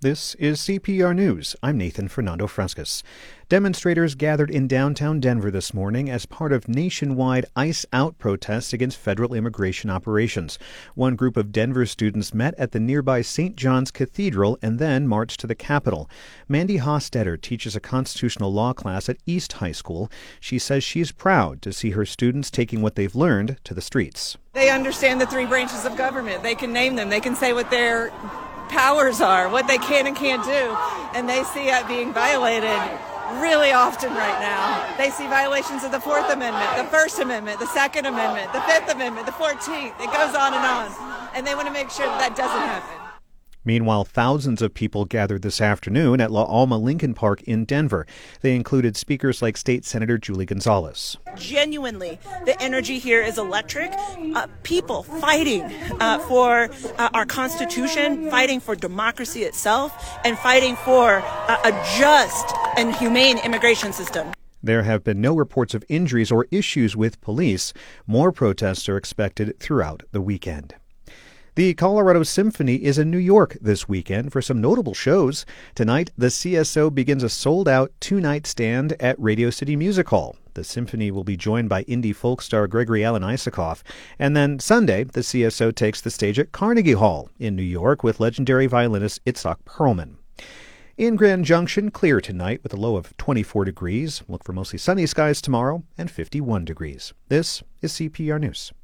This is CPR News. I'm Nathan Fernando Frescas. Demonstrators gathered in downtown Denver this morning as part of nationwide ICE Out protests against federal immigration operations. One group of Denver students met at the nearby St. John's Cathedral and then marched to the Capitol. Mandy Hostetter teaches a constitutional law class at East High School. She says she's proud to see her students taking what they've learned to the streets. They understand the three branches of government. They can name them. They can say what their powers are, what they can and can't do, and they see it being violated really often right now. They see violations of the Fourth Amendment, the First Amendment, the Second Amendment, the Fifth Amendment, the 14th. It goes on, and they want to make sure that doesn't happen. Meanwhile, thousands of people gathered this afternoon at La Alma Lincoln Park in Denver. They included speakers like State Senator Julie Gonzalez. Genuinely, the energy here is electric. People fighting for our Constitution, fighting for democracy itself, and fighting for a just and humane immigration system. There have been no reports of injuries or issues with police. More protests are expected throughout the weekend. The Colorado Symphony is in New York this weekend for some notable shows. Tonight, the CSO begins a sold-out two-night stand at Radio City Music Hall. The symphony will be joined by indie folk star Gregory Alan Isakov. And then Sunday, the CSO takes the stage at Carnegie Hall in New York with legendary violinist Itzhak Perlman. In Grand Junction, clear tonight with a low of 24 degrees. Look for mostly sunny skies tomorrow and 51 degrees. This is CPR News.